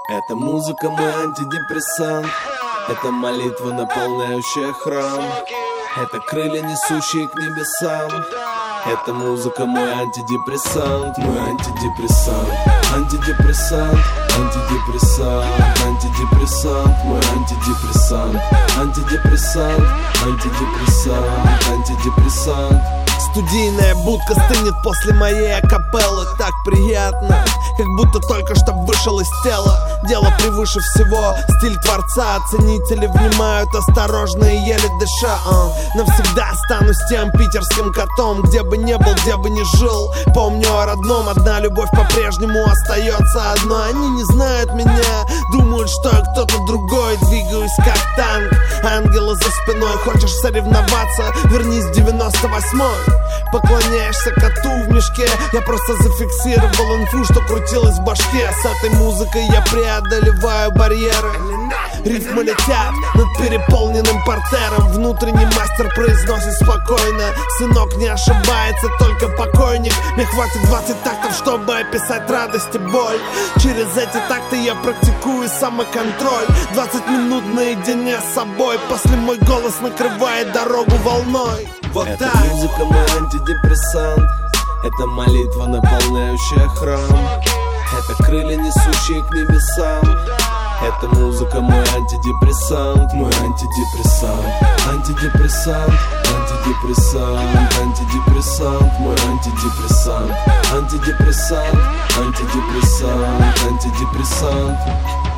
Это музыка, мой антидепрессант. Это молитва, наполняющая храм. Это крылья, несущие к небесам. Это музыка, мой антидепрессант. Мой антидепрессант. Антидепрессант, антидепрессант, антидепрессант. Мой антидепрессант. Антидепрессант, антидепрессант, антидепрессант. Студийная будка стынет после моей акапеллы. Так приятно, как будто только что вышел из тела. Дело превыше всего, стиль творца. Ценители внимают осторожно и еле дыша. Навсегда останусь тем питерским котом. Где бы не был, где бы не жил, помню о родном. Одна любовь по-прежнему остается одной. Они не знают меня, думают, что я кто-то другой. Двигаюсь как танк, ангелы за спиной. Хочешь соревноваться? Вернись в 98-й. Поклоняешься коту в мешке. Я просто зафиксировал инфу, что крутилась в башке. С этой музыкой я преодолеваю барьеры. Рифмы летят над переполненным портером. Внутренний мастер произносит спокойно: сынок, не ошибается только покойник. Мне хватит 20 тактов, чтобы описать радость и боль. Через эти такты я практикую самоконтроль. 20 минут наедине с собой. После мой голос накрывает дорогу волной. Вот это так. Музыка, мой антидепрессант. Это молитва, наполняющая храм. Это крылья, несущие к небесам. Это музыка, мой антидепрессант. Мой антидепрессант. Антидепрессант, антидепрессант, антидепрессант. Мой антидепрессант. Антидепрессант, антидепрессант, антидепрессант.